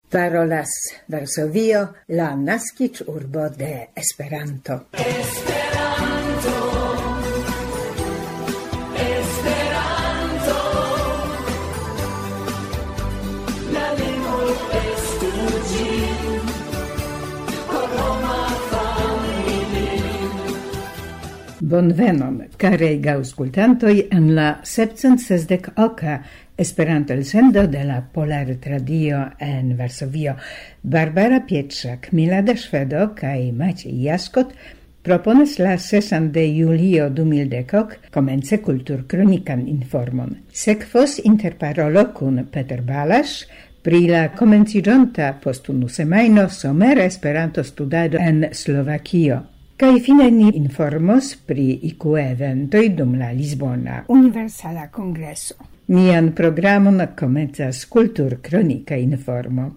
Parolas Varsovio, la naskiĝurbo de Esperanto. Bonvenon, carei aŭskultantoj, en la 760 Esperanto elsendo de la Pola Retradio en Varsovio. Barbara Pietrzak, Milada Szwedo kaj Maciej Jaskot proponas la 6 de julio 2010 komence kulturkronikan informon. Sekvos interparolo kun Peter Balasz pri la komenciĝonta post unu semajno somera Esperanto studado en Slovakio. Kaj fine ni informos pri IQ-eventoj dum la Lisbona Universala Kongreso. Nian programon komencas kulturkronika informo.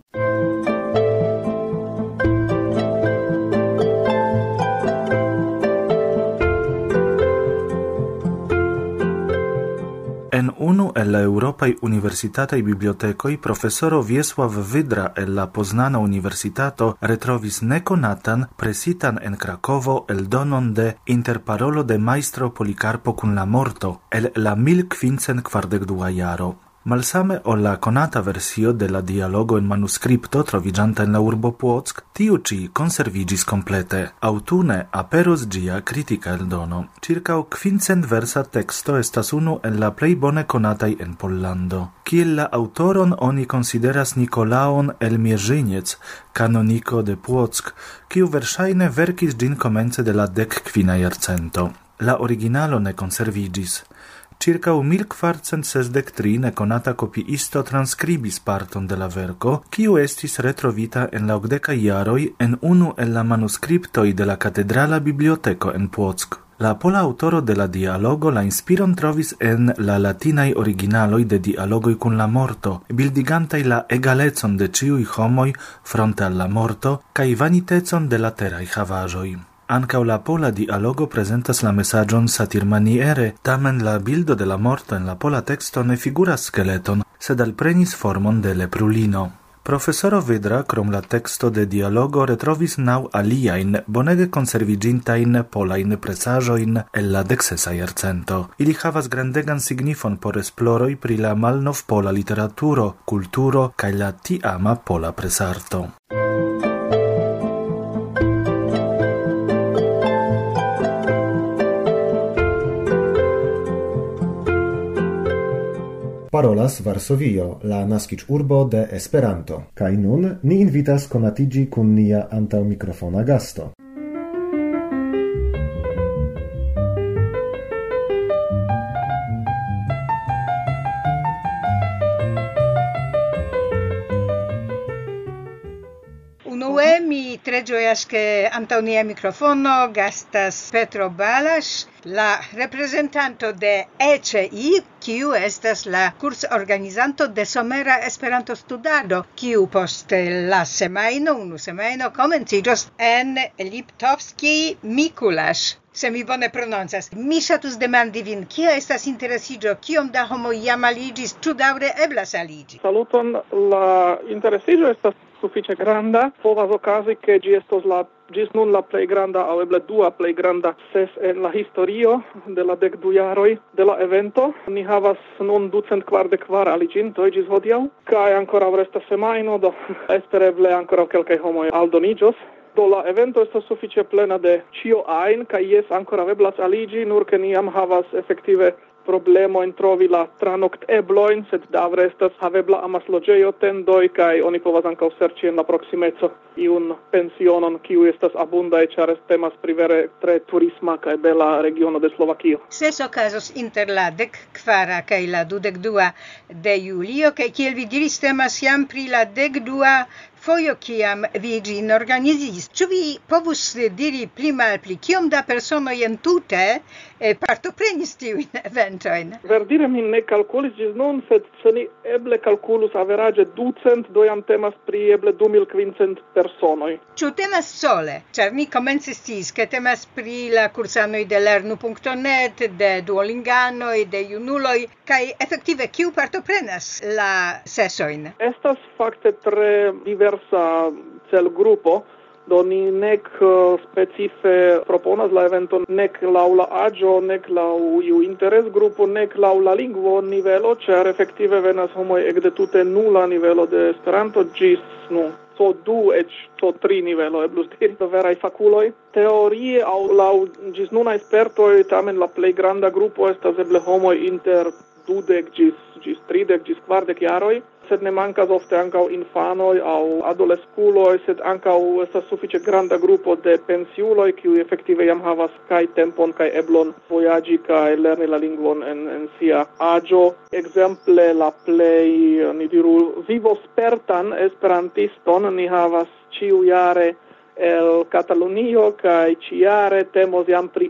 En unu el la Europaj universitataj bibliotekoj profesoro Wiesław Wydra el la Poznana Universitato retrovis nekonatan presitan en Krakovo eldonon de Interparolo de Majstro Polikarpo kun la morto el la 1542 jaro. Malsame ol la konata versio de la dialogo en manuskripto troviĝanta en la urbo Płock, tiu ĉi konserviĝis komplete. Aŭtune aperos ĝia kritika eldono. Ĉirkaŭ 500 versa teksto estas unu el la plej bone konataj en Pollando. Kiel la aŭtoron oni konsideras Nikolaon el Mierzyniec, kanoniko de Płock, kiu verŝajne verkis ĝin komence de la 15. jarcento. La originalo ne konserviĝis. Circa 1463 nekonata kopiisto transkribis parton de la verko, kiu estis retrovita en la 80 jaroj en unu el la manuskriptoj de la katedrala biblioteko en Płock. La pola aŭtoro de la dialogo la inspiron trovis en la latinaj originaloj de dialogoj kun la morto, bildigantaj la egalecon de ĉiuj homoj fronte al la morto kaj vanitecon de la teraj havaĵoj. Ankaŭ la pola dialogo prezentas la mesaĝon satirmaniere, tamen la bildo de la morto en la pola teksto ne figuras skeleton, sed alprenis formon de leprulino. Profesoro Wydra, krom la teksto de dialogo, retrovis 9 aliajn bonege konserviĝintajn polajn presaĵojn el la 16. jarcento. Ili havas grandegan signifon por esploroj pri la malnovpola literaturo, kulturo kaj la tiama pola presarto. Parolas Varsovio, la naskiĝurbo de Esperanto. Kaj nun ni invitas konatiĝi kun nia antaŭmikrofona gasto. Unue mi tre ĝojas ke antaŭ nia mikrofono gastas Petro Balasz, la reprezentanto de ECI, kiu estas la kursorganizanto de somera Esperanto-studado, kiu post la unu semajno komenciĝos en Liptovskij Mikuláš. Se mi bone prononcas. Mi ŝatus demandi vin, kia estas interesiĝo, kiom da homoj jam aliĝis, ĉu daŭre eblas aliĝi? Saluton, la interesiĝo estas sufiĉe granda. Povas okazi, ke ĝi estos ĝis nun la plej granda aŭ eble dua plej granda ses en la historio de la 12 jaroj de la evento. Ni havas nun 244 aliĝintoj ĝis hodiaŭ, kaj ankoraŭ restas semajno, do espereble ankoraŭ kelkaj homoj aldoniĝos. Do la evento estas sufiĉe plena de ĉio ajn, kaj jes ankoraŭ eblas aliĝi, nur ke ni jam havas efektive problemo en trovi la tranokteblojn, sed daŭre estas havebla amasloĝejo, tendoj, kaj oni povas ankaŭ serĉi en la proksimeco iun pensionon, kiu estas abundaj, ĉar temas pri vere tre turisma kaj bela regiono de Slovakio. Ses okazos inter la 14 kaj la 22 de julio, kaj kiel vi diris, temas jam pri la 12 fojo kiam vi ĝin organizis. Ĉu vi povus diri pli malpli, kiom da personoj entute partoprenis tiujn eventojn? Verdire mi ne kalkulis ĝis nun, sed se ni eble kalkulus averaĝe 200, do jam temas pri eble 2500 personoj. Ĉu temas sole? Ĉar mi komencis sciis, ke temas pri la kursanoj de lernu.net, de duolinganoj, de junuloj, kaj efektive kiu partoprenas la sesojn? Estas fakte tre diversa celgrupo, do ni nek specife proponas la eventon nek laŭ la aĝo, nek laŭ iu interesgrupo, nek laŭ la lingvo nivelo, ĉar efektive venas homoj ekde tute nula nivelo de Esperanto ĝis C2 eĉ C3 nivelo, eblus diri, veraj fakuloj. Teorie aŭ laŭ ĝis nunaj spertoj, tamen la plej granda grupo estas eble homoj inter 20 ĝis 30 ĝis 40 jaroj, sed ne mankas ofte ankaŭ infanoj aŭ adoleskuloj, sed ankaŭ estas sufiĉe granda grupo de pensiuloj, kiuj efektive jam havas kaj tempon kaj eblon vojaĝi kaj lerni la lingvon en sia aĝo. Ekzemple la plej, ni diru, vivospertan esperantiston ni havas ĉiujare el Katalunio kaj ĉiare temos jam pri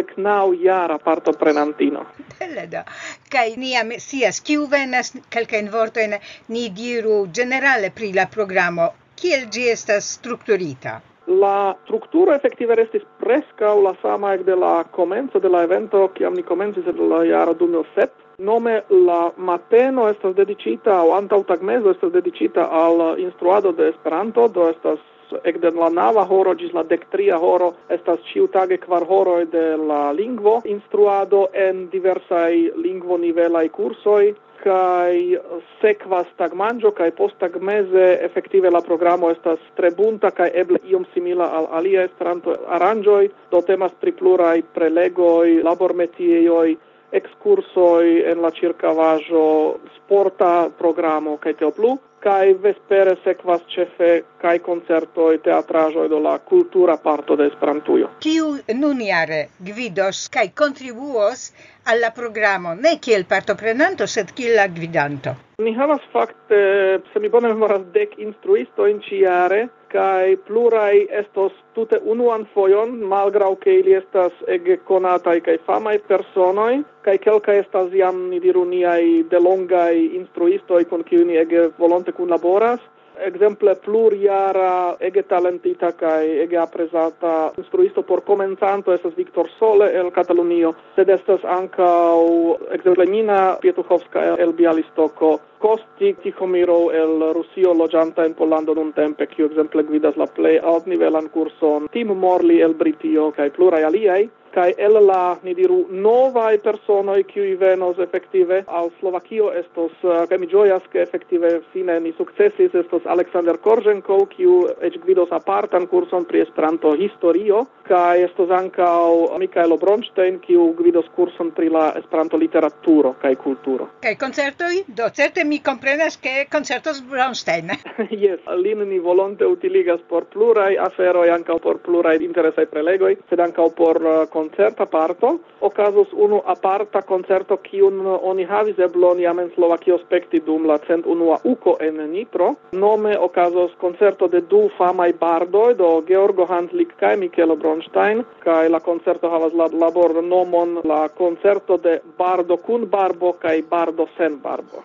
89-jara partoprenantino. Bele do. Kaj ni jam scias, kiu venas, kelkajn vortojn ni diru ĝenerale pri la programo. Kiel ĝi estas strukturita? La strukturo efektive restis preskaŭ la sama ekde la komenco de la evento, kiam ni komencis en la jaro 2007. Nome la mateno estas dediĉita, aŭ antaŭtagmezo estas dediĉita al instruado de Esperanto, do estas ekde la 9 horo ĝis la 13 horo estas ĉiutage 4 horoj de la lingvo instruado en diversaj lingvonivelaj kursoj, kaj sekvas tagmanĝo kaj posttagmeze efektive la programo estas tre bunta kaj eble iom simila al aliaj Esperanto-aranĝoj, do temas pri pluraj prelegoj, labormetiejoj, ekskursoj en la ĉirkaŭaĵo, sporta programo kaj tio plu. Kaj vespere sekvas ĉefe kaj koncertoj, teatraĵoj de la kultura parto de Esperantujo. Kiu nunjare gvidos kaj kontribuos al la programo, ne kiel partoprenanto, sed kiel la gvidanto? Ni havas fakte, se mi bone memoras, 10 instruistojn ĉiujare, kaj pluraj estos tute unuan fojon, malgraŭ ke ili estas ege konataj kaj famaj personoj, kaj kelkaj estas jam, ni diru, niaj delongaj instruistoj, kun kiuj ni ege volonte kunlaboras. Ekzemple plurjara ege talentita kaj ege aprezata instruisto por komencanto estas Viktor Sole el Katalunio, sed estas ankaŭ ekzemple Nina Pietuchovska el Bialistoko, Kosti Tichomiro el Rusio loĝanta en Pollando nuntempe, kiu ekzemple gvidas la plej altnivelan kurson, Tim Morley el Britio kaj pluraj aliaj. Kaj el la, ni diru, novaj personoj, kiuj venos efektive al Slovakio estos, kaj mi ĝojas, ke efektive fine ni sukcesis, estos Aleksander Korženkov, kiu eĉ gvidos apartan kurson pri Esperanto-historio, kaj estos ankaŭ Mikaelo Bronstein, kiu gvidos kurson pri la Esperanto-literaturo kaj kulturo. Kaj koncertoj? Do certe mi komprenas, ke koncertos Bronstein. Yes, lin ni volonte utiligas por pluraj aferoj, ankaŭ por pluraj interesaj prelegoj, sed ankaŭ por koncerta parto. Okazos unu aparta koncerto, kiun oni havis eblon jam en Slovakio spekti dum la 101 UKO en Nitro. Nome okazos koncerto de du famaj bardoj, do Georgo Hanslik kaj Mikaelo Bronstein, kaj la koncerto havas la labornomon la koncerto de bardo kun barbo kaj bardo sen barbo.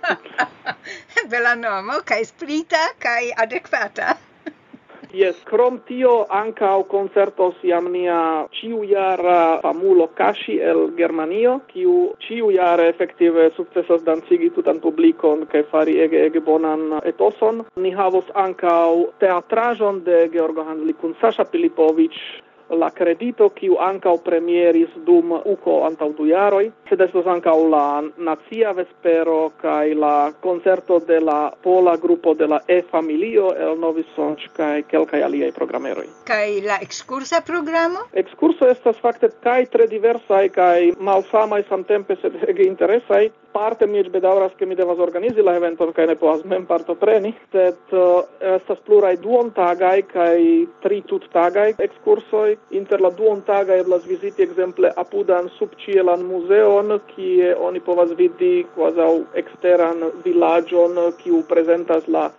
Bela nomo, kaj sprita, kaj adekvata. Yes, krom tio ankaŭ koncertos jam nia ĉiujara famulo Kaŝi el Germanio, kiu ĉiujare efektive sukcesas dancigi tutan publikon kaj fari ege bonan etoson. Ni havos ankaŭ teatraĵon de Georgo Hanslik kun Saŝa Pilipović, la Kredito, kiu ankaŭ premieris dum UKO antaŭ 2 jaroj, sed estos ankaŭ la nacia vespero kaj la koncerto de la pola grupo de la E-familio el Novi Sonĝ kaj kelkaj aliaj programeroj. Kaj la ekskursa programo? Ekskurso estas fakte kaj tre diversaj kaj malsamaj samtempe, sed ege interesaj. Parte mi bedaŭras, ke mi devas organizi la eventon kaj ne povas mem partopreni, sed estas pluraj duontagaj kaj 3 tuttagaj ekskursoj. Inter la duontagaj eblas viziti ekzemple apudan subĉielan muzeon, kie oni povas vidi kvazaŭ eksteran vilaĝon, kiu prezentas la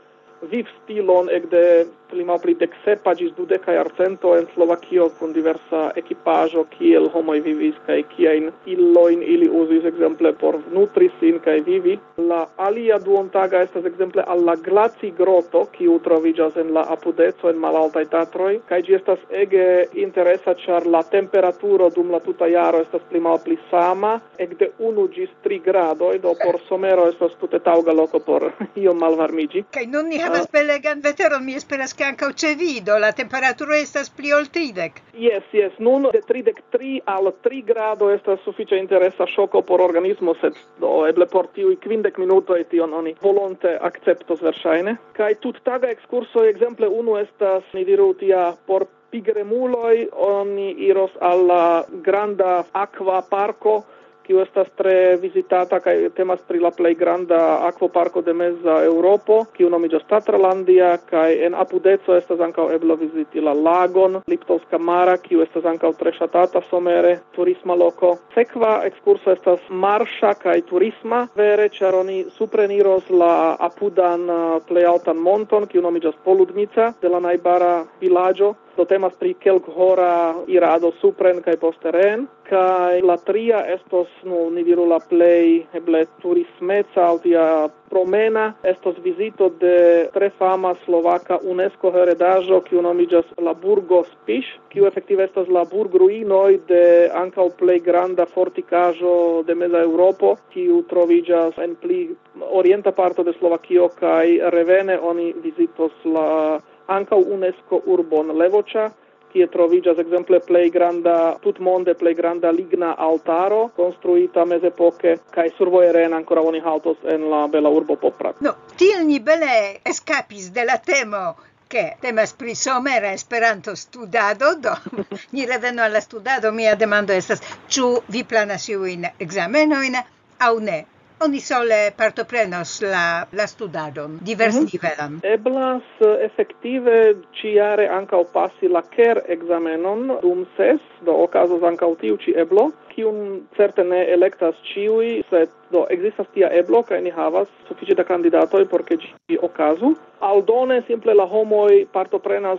viv stilon ekde pli malpli deksepa ĝis dudeka jarcento en Slovakio kun diversa ekipaĵo, kiel homoj vivis kaj kiajn ilojn ili uzis ekzemple por nutri sin kaj vivi. La alia duontaga estas ekzemple al la Glaci-groto, kiu troviĝas en la apudeco en Malaltaj Tatroj, kaj ĝi estas ege interesa, ĉar la temperaturo dum la tuta jaro estas pli malpli sama, ekde 1 ĝis 3 gradoj, do por somero estas tute taŭga loko por iom malvarmiĝi. Kaj nun ni havas belegan veteron, mi esperas ke ankaŭ ĉe vi, do la temperaturo estas pli ol 30. Yes, nun de 33 al 3 grado estas sufiĉe interesa ŝoko por organismo, sed do eble por tiuj 50 minutoj tion oni volonte akceptos verŝajne. Kaj tuttaga ekskurso, ekzemple unu estas, ni diru tia, por pigremuloj oni iros al la granda akva parko, kiu estas tre vizitata kaj temas pri la plej granda akvoparko de meza Eŭropo, kiu nomiĝas Tatralandia, kaj en apudeco estas ankaŭ eblo viziti la lagon Liptovska Mara, kiu estas ankaŭ tre ŝatata somere turisma loko. Sekva ekskurso estas marŝa kaj turisma, vere, ĉar oni supreniros la apudan plej altan monton, kiu nomiĝas Poludnica, de la najbara vilaĝo. Do temas pri kelkhora irado supren kaj posteren, kaj la tria estos, ni diru la plej eble turismeca aŭ tia promena, estos vizito de tre fama slovaka UNESCO heredaĵo, kiu nomiĝas la burgo Spiš, kiu efektive estas la burgruinoj de ankaŭ plej granda fortikaĵo de meza Eŭropo, kiu troviĝas en pli orienta parto de Slovakio, kaj revene oni vizitos la ankaŭ UNESCO urbon Levoča, kie troviĝas ekzemple tutmonde plej granda ligna altaro, konstruita mezepoke, kaj survoje reen ankoraŭ oni haltos en la bela urbo Poprad. No, tiel ni bele eskapis de la temo, che temas pri somera Esperanto studado, do ni revenu al la studado. Mia demando estas, ĉu vi planas iujn ekzamenojn aŭ ne? Oni sole partoprenos la studadon, diversnivelan. Eblas efektive ĉiare ankaŭ pasi la KER-ekzamenon dum 6, do okazos ankaŭ tiu ĉi eblo, kiun certe ne elektas ĉiuj, sed do ekzistas tia eblo kaj ni havas sufiĉe da kandidatoj por ke ĝi okazu. Aldone simple la homoj partoprenas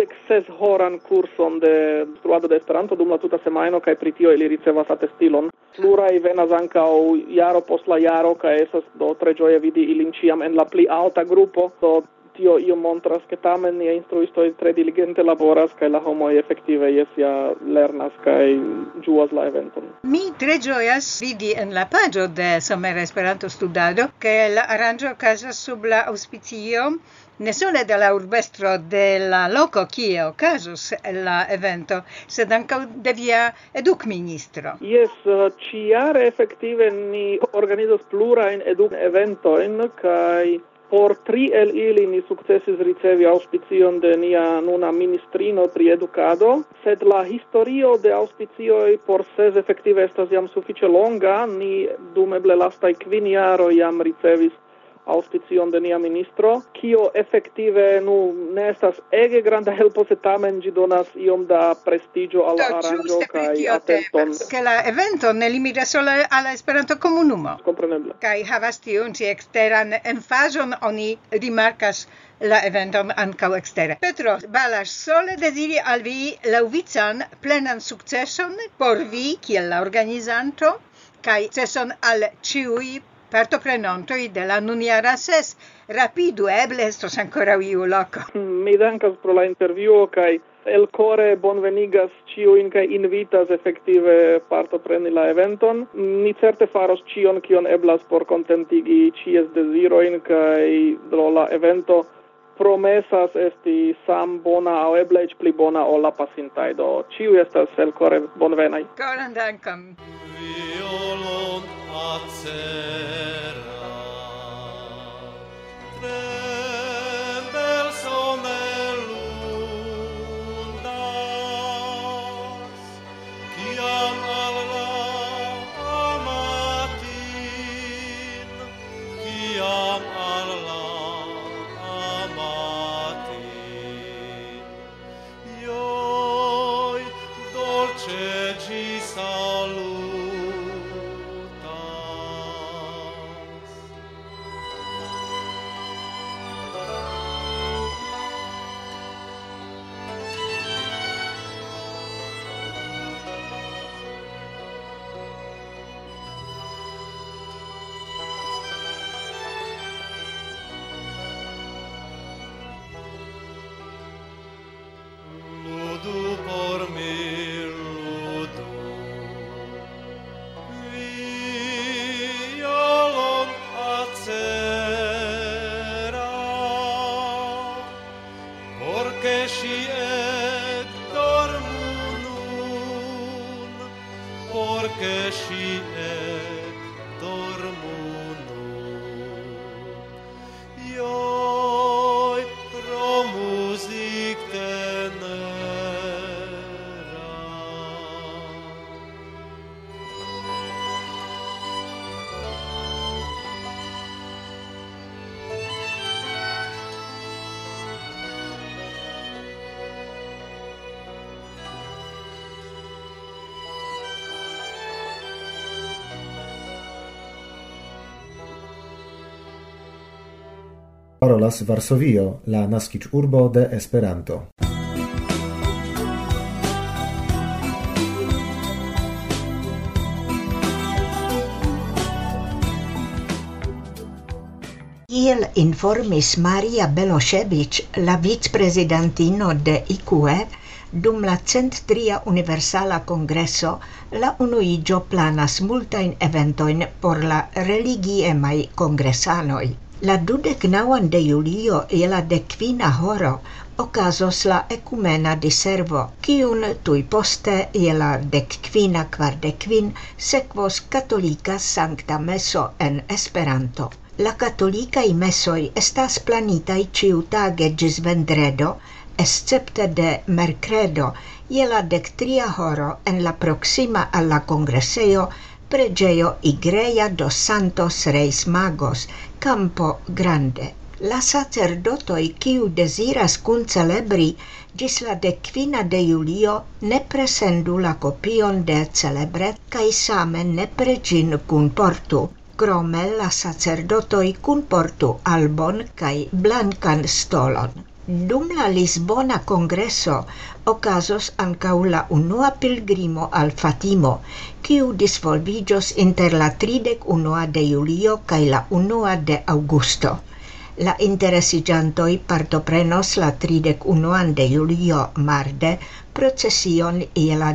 26-horan kurson de instruado de Esperanto dum la tuta semajno kaj pri tio ili ricevas atestilon. Pluraj venas ankaŭ jaro post la jaro kaj estas do tre ĝoje vidi ilin ĉiam en la pli alta grupo, do tio io montras ke tamen nia instruistoj tre diligente laboras kaj la homoj efektive ja lernas kaj ĝuas la eventon. Mi tre ĝojas vidi en la paĝo de Somera Esperanto Studado ke la aranĝo okazas sub la aŭspicio ne sole de la urbestro de la loko kie okazos la evento, sed ankaŭ de via edukministro. Yes, ĉiare efektive ni organizas plurajn eventojn kaj por 3 el ili ni sukcesis ricevi aŭspicion de nia nuna ministrino pri edukado, sed la historio de aŭspicioj por 6 efektive estas jam sufiĉe longa. Ni dum eble lastaj 5 jaroj jam ricevis auspicion de nia ministro, kio efektive ne estas ege granda helpo, sed tamen ĝi donas iom da prestigio al la aranĝo kaj atenton. Ke la evento ne limitas sole al la Esperanto-komunumo. Kompreneble. Kaj havas tiun ĉi eksteran emfazon, oni rimarkas la eventon ankaŭ ekstere. Petro Balasz sole deziri al vi laŭvican plenan sukceson por vi kiel la organizanto, kaj sukceson al ĉiuj partoprenantoj de la nunjara 6. Rapidu, eble estos ankoraŭ iu loko. Mi dankas pro la intervjuo kaj elkore bonvenigas ĉiujn kaj invitas efektive partopreni la eventon. Ni certe faros ĉion, kion eblas por kontentigi ĉies dezirojn, kaj do la evento promesas esti sam bona aŭ eble eĉ pli bona ol la pasintaj. Do ĉiuj estas elkore bonvenaj. Koran dankon. Acera, tremble sonel lundas, kiam alla amatin, kiam alla amatin, ioi dolce gi saluta. che si et dormu nun, porque si et dormu nun. Ioi pro music tenera. Parolas Varsovio, la naskiĝurbo de Esperanto. Kiel informis Maria Belošević, la vicprezidantino de IQE, dum la 103. Universala Kongreso, la unuiĝo planas multajn eventojn por la religiemaj kongresanoj. La 29 de julio je la 15 horo okazos la ekumena diservo, kiun tuj poste je la 15:45 sekvos katolika sankta meso en Esperanto. La katolikaj mesoj estas planitaj ĉiutage ĝis vendredo, escepte de mercredo je la 13 horo en la proksima al la kongresejo preĝejo Igreja dos Santos Reis Magos, Campo Grande. La sacerdotoj, kiu deziras kuncelebri ĝis la 15 de julio, ne presendu la kopion de celebret kaj same nepre ĝin kunportu. Krome la sacerdotoj kunportu albon kaj blankan stolon. Dum la Lisbona Kongreso okazos ankaŭ la unua pilgrimo al Fatimo, kiu disvolviĝos inter la 31 de julio kaj la 1 de aŭgusto. La interesiĝantoj partoprenos la 31 de julio marde procesion je la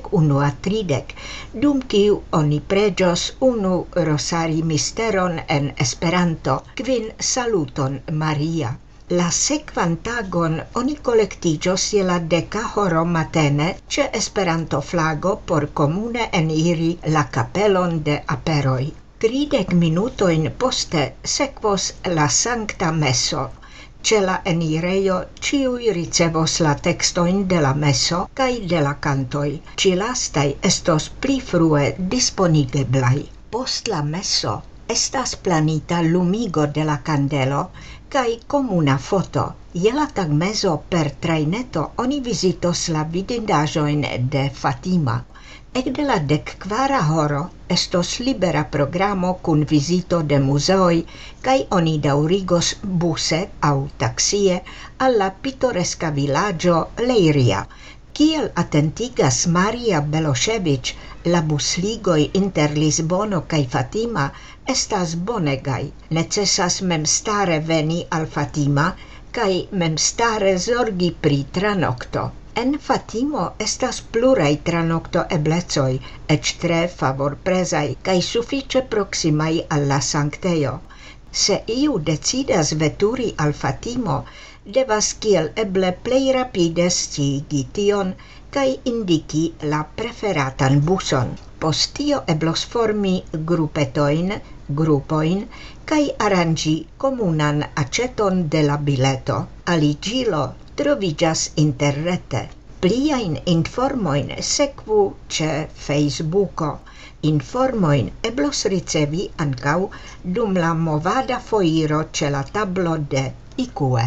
21:30, dum kiu oni preĝos unu rosari misteron en Esperanto, kvin saluton Maria. La sekvan tagon oni kolektiĝos je la 10 horo matene ĉe Esperanto flago por komune eniri la kapelon de aperoj. 30 minutojn poste sekvos la sankta meso. Ĉe la enirejo ĉiuj ricevos la tekstojn de la meso kaj de la kantoj. Ĉi-lastaj estos pli frue disponigeblaj. Post la meso estas planita lumigo de la kandelo kaj komuna foto. Je la tagmezo per trajneto oni vizitos la vidindaĵojn de Fatima. Ekde la 14 horo estos libera programo kun vizito de muzeoj kaj oni daŭrigos buse aŭ taksie al la pitoreska vilaĝo Leiria. Kiel atentigas Maria Belošević, la busligoj inter Lisbono kaj Fatima estas bonegaj. Necesas memstare veni al Fatima kaj memstare zorgi pri tranokto. En Fatimo estas pluraj tranokto eblecoj, eĉ tre favorprezaj kaj sufiĉe proksimaj al la sanktejo. Se iu decidas veturi al Fatimo, devas kiel eble plej rapide sciigi tion kaj indiki la preferatan buson. Post tio eblos formi grupetojn, grupojn kaj aranĝi komunan aĉeton de la bileto. Aliĝilo troviĝas interrete. Pliajn informojn sekvu ĉe Fejsbuko. Informojn eblos ricevi ankaŭ dum la movada foiro ĉe la tablo de IQE.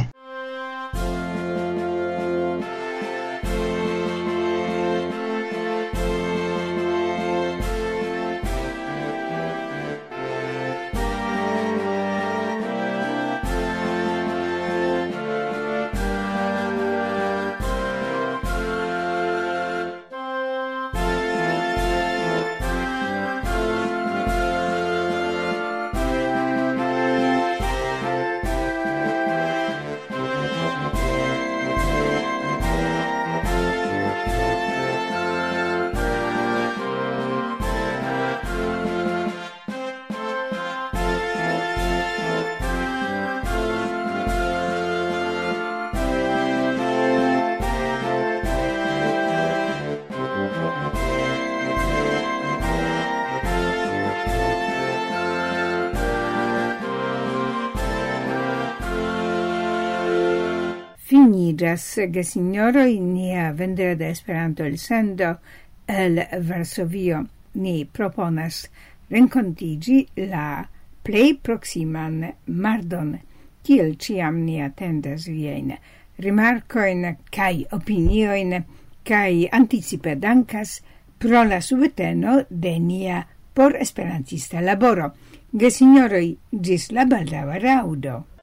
Finigas, gesignoroi, nia vendreda Esperanto el sendo el Varsovio. Ni proponas rencontigi la plei proximan mardon, kiel ciam ni attendas vien rimarcoin kai opinioin, kai anticipe dankas pro la subteno de nia por esperantista laboro. Gesignoroi, gis la baldaŭa raŭdo.